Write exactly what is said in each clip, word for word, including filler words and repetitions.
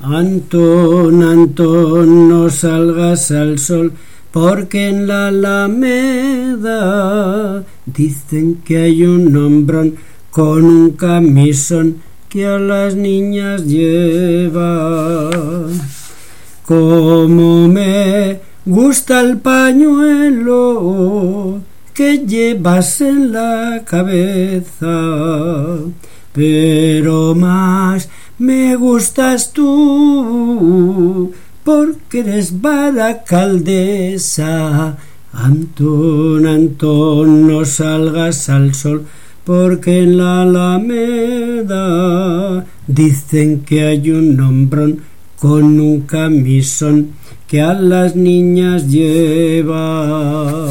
Antón, Antón, no salgas al sol, porque en la Alameda dicen que hay un hombrón con un camisón que a las niñas lleva. Como me gusta el pañuelo que llevas en la cabeza, pero más me gustas tú, porque eres baracaldesa. Antón, Antón, no salgas al sol, porque en la Alameda dicen que hay un hombrón con un camisón que a las niñas lleva.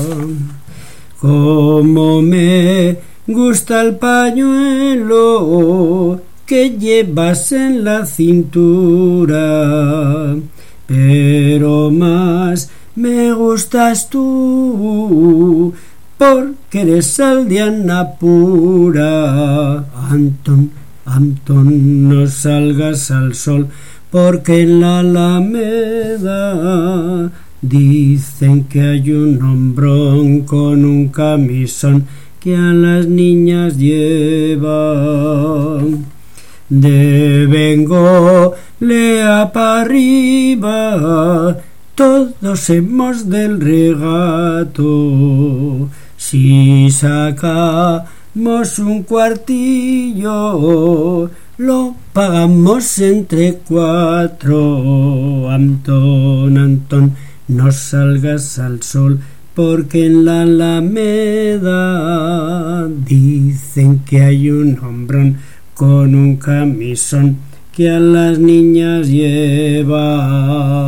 Como me gusta el pañuelo que llevas en la cintura, pero más me gustas tú, porque eres aldeana pura. Antón, Antón, no salgas al sol, porque en la Alameda dicen que hay un hombrón con un camisón que a las niñas lleva. De Vengo lea para arriba, todos hemos del regato. Si sacamos un cuartillo, lo pagamos entre cuatro. Antón, Antón, no salgas al sol, porque en la Alameda dicen que hay un hombrón con un camisón que a las niñas lleva.